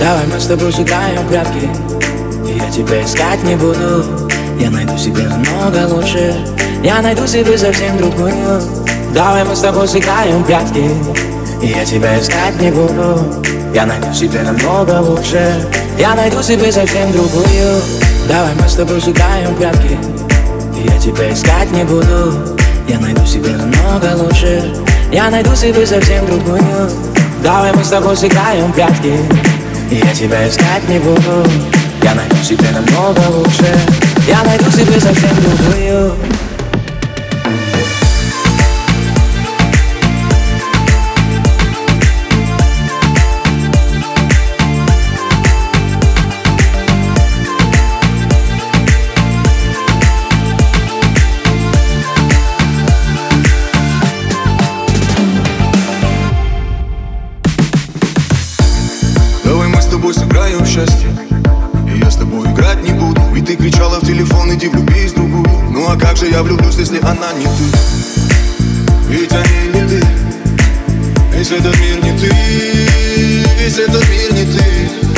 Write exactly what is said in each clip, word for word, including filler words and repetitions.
Давай мы с тобой сыграем в прятки, и я тебя искать не буду. Я найду себе намного лучше, я найду себе совсем другую. Давай мы с тобой сыграем в прятки, и я тебя искать не буду. Я найду себе намного лучше, я найду себе совсем другую. Давай мы с тобой сыграем в прятки, и я тебя искать не буду. Я найду себе намного лучше, я найду себе совсем другую. Давай мы с тобой сыграем в прятки, и я тебя искать не буду. Я найду себе намного лучше, я найду себе совсем другую. Давай мы с тобой сыграем в счастье, и я с тобой играть не буду. Ведь ты кричала в телефон: иди влюбись в другую. Ну а как же я влюблюсь, если она не ты? Ведь они не ты. Весь этот мир не ты. Весь этот мир не ты.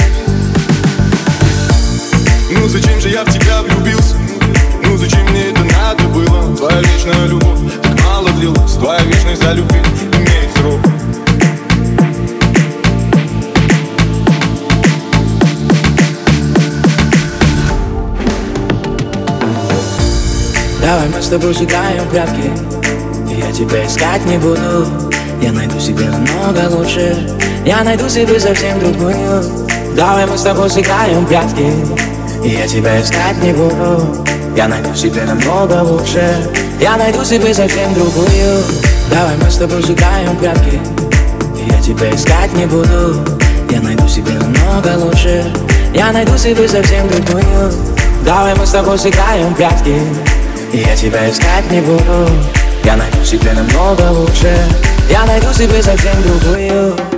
Ну зачем же я в тебя влюбился? Ну зачем мне это надо было? Твоя вечная любовь так мало длилась. Твоя вечность за любви имеет срок. Давай мы с тобой сыграем в прятки, и я тебя искать не буду. Я найду себе намного лучше, я найду себе совсем другую. Давай мы с тобой сыграем в прятки, и я тебя искать не буду. Я найду себе намного лучше, я найду себе совсем другую. Давай мы с тобой сыграем в прятки, и я тебя искать не буду. Я найду себе намного лучше, я найду себе совсем другую. Давай мы с тобой сыграем в прятки, и я тебя искать не буду. Я найду себе намного лучше, я найду себе совсем другую.